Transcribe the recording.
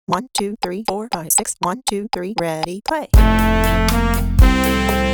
1, 2, 3, 4, 5, 6. 1, 2, 3, ready, play.